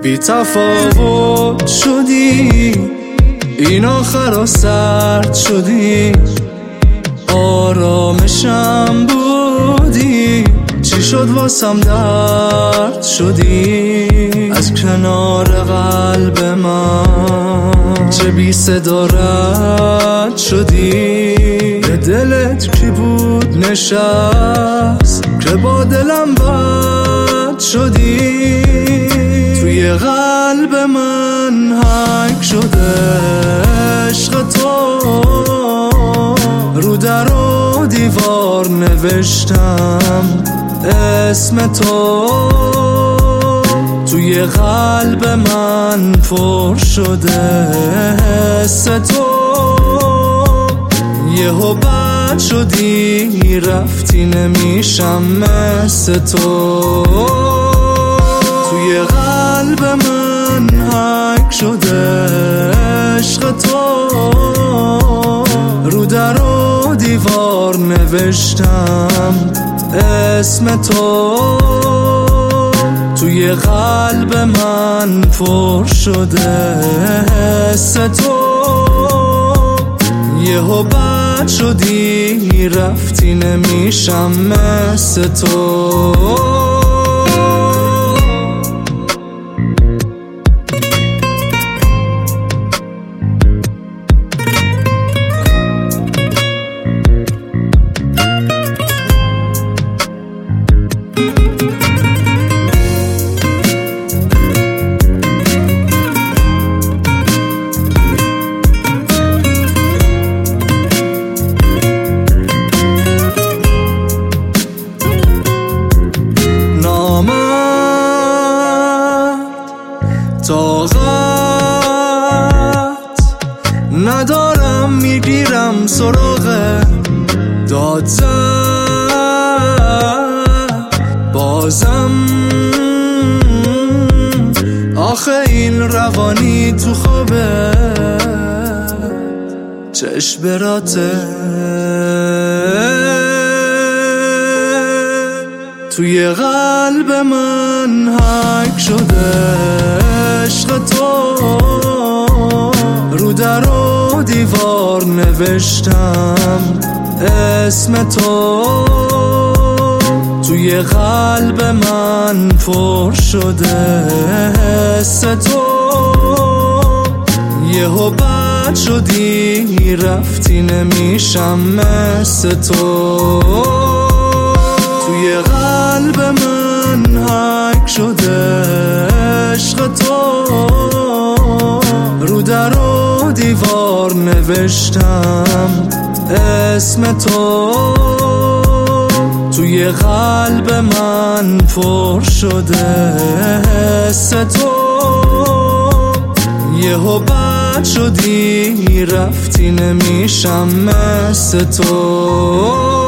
بی تفاوت شدی، این آخر سرد شدی، آرامشم بودی، چی شد واسم درد شدی، از کنار قلب من چه بی صدا رد شدی، به دلت کی بود نشست که با دلم بد شدی، توی قلب من حک شده عشق تو، رو در و دیوار نوشتم اسم تو، توی قلب من پر شده حس تو، یهو بد شدی رفتی نمیشم مثل تو، توی قلب من حک شده عشق تو، رو در و دیوار نوشتم اسم تو، توی قلب من پر شده حس تو، یهو بد شدی رفتی نمیشم مثل تو. طاقت ندارم میگیرم سراغ داد زد، بازم آخه این روانی تو خوابه چشم براته، توی قلب من حک شده عشق تو، رو در و دیوار نوشتم اسم تو، توی قلب من پر شده حس تو، یهو بد شدی رفتی نمیشم مثل تو، توی قلب من حک شده عشق تو، رو در و دیوار نوشتم اسم تو، توی قلب من پر شده حس تو، یهو بد شدی رفتی نمیشم مثل تو.